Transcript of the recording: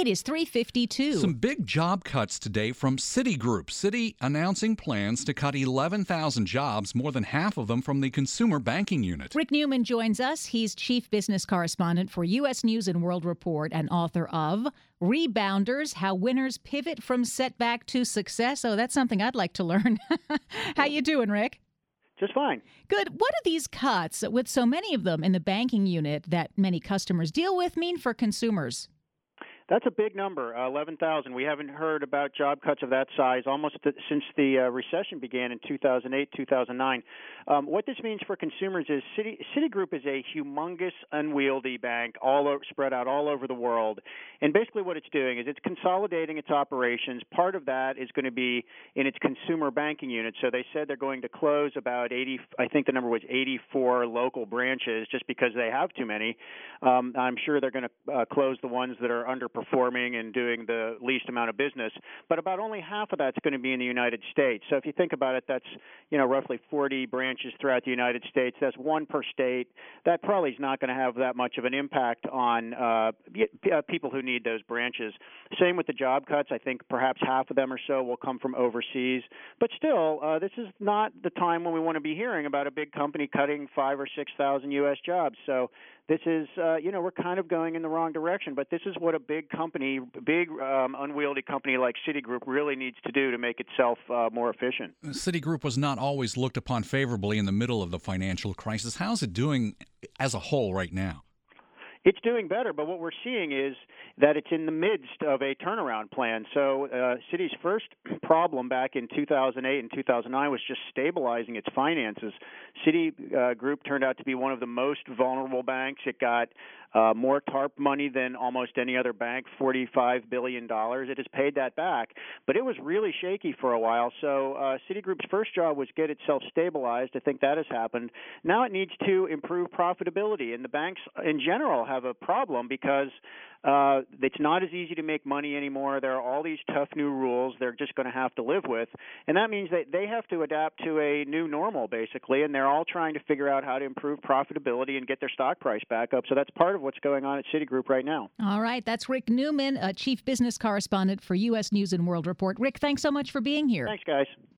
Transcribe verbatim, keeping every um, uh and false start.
It is three fifty-two. Some big job cuts today from Citigroup. Citi announcing plans to cut eleven thousand jobs, more than half of them from the consumer banking unit. Rick Newman joins us. He's chief business correspondent for U S News and World Report and author of Rebounders, How Winners Pivot from Setback to Success. Oh, that's something I'd like to learn. How you doing, Rick? Just fine. Good. What do these cuts, with so many of them in the banking unit that many customers deal with, mean for consumers? That's a big number, uh, eleven thousand. We haven't heard about job cuts of that size almost th- since the uh, recession began in two thousand eight, two thousand nine. Um, what this means for consumers is Citi, Citigroup is a humongous, unwieldy bank all over, spread out all over the world. And basically what it's doing is it's consolidating its operations. Part of that is going to be in its consumer banking unit. So they said they're going to close about eighty, I think the number was eighty-four local branches just because they have too many. Um, I'm sure they're going to uh, close the ones that are under performing and doing the least amount of business, but about only half of that's going to be in the United States. So if you think about it, that's, you know, roughly forty branches throughout the United States. That's one per state. That probably is not going to have that much of an impact on uh, people who need those branches. Same with the job cuts. I think perhaps half of them or so will come from overseas. But still, uh, this is not the time when we want to be hearing about a big company cutting five or six thousand U S jobs. So this is, uh, you know, we're kind of going in the wrong direction. But this is what a big company, big um, unwieldy company like Citigroup really needs to do to make itself uh, more efficient. Citigroup was not always looked upon favorably in the middle of the financial crisis. How's it doing as a whole right now? It's doing better, but what we're seeing is that it's in the midst of a turnaround plan. So uh, Citi's first problem back in two thousand eight and two thousand nine was just stabilizing its finances. Citigroup uh, turned out to be one of the most vulnerable banks. It got uh, more TARP money than almost any other bank, forty-five billion dollars. It has paid that back, but it was really shaky for a while. So uh, Citigroup's first job was get itself stabilized. I think that has happened. Now it needs to improve profitability, and the banks in general have have a problem because uh, it's not as easy to make money anymore. There are all these tough new rules they're just going to have to live with, and that means that they have to adapt to a new normal, basically, and they're all trying to figure out how to improve profitability and get their stock price back up. So that's part of what's going on at Citigroup right now. All right. That's Rick Newman, a chief business correspondent for U S News and World Report. Rick, thanks so much for being here. Thanks, guys.